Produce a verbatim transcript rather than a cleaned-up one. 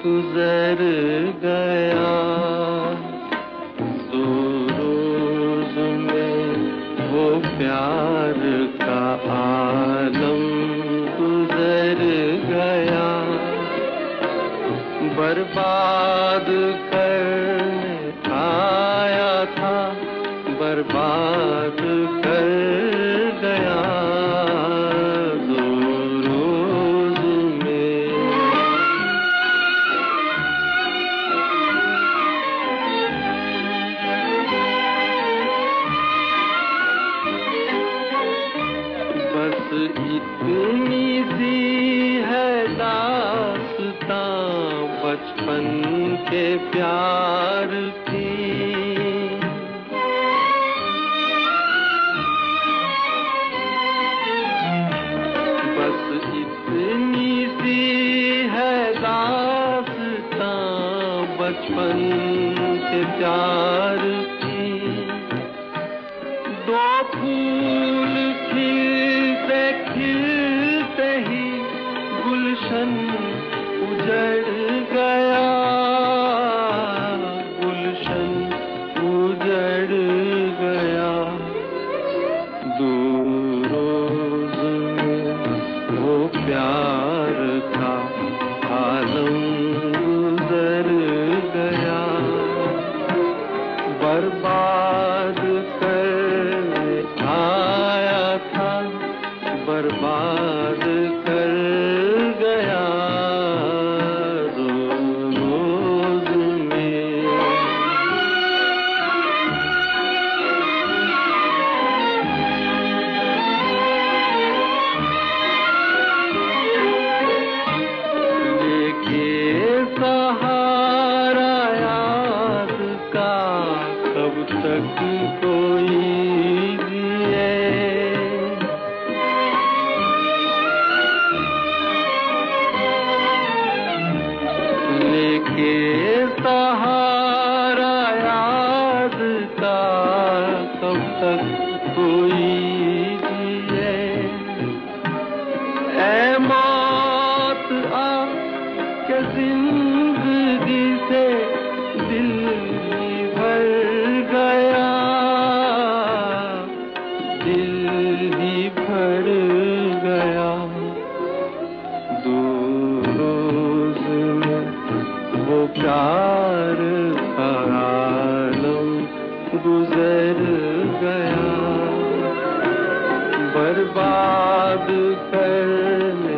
गुजर गया। दो रोज में वो प्यार का आलम गुजर गया। बर्बाद करने आया था, बर्बाद कर गया। दो रोज में बस इतनी सी है दास्तां बचपन के प्यार की। बस इतनी सी है दास्तां बचपन के प्यार की। दो फूल खिलते खिलते ही गुलशन उजड़ गया। गुलशन उजड़ गया। दो रोज में वो प्यार का आलम गुजर गया। बर्बाद करने आया था, बर्बाद कर गया। सहारा याद का कब तक कोई जिए। लेके सहारा याद का कब तक कोई जिए। ऐ मौत आ के जिंदगी से दिल ही भर गया। दिल ही भर गया। दो रोज में वो प्यार का आलम गुजर गया। बर्बाद करने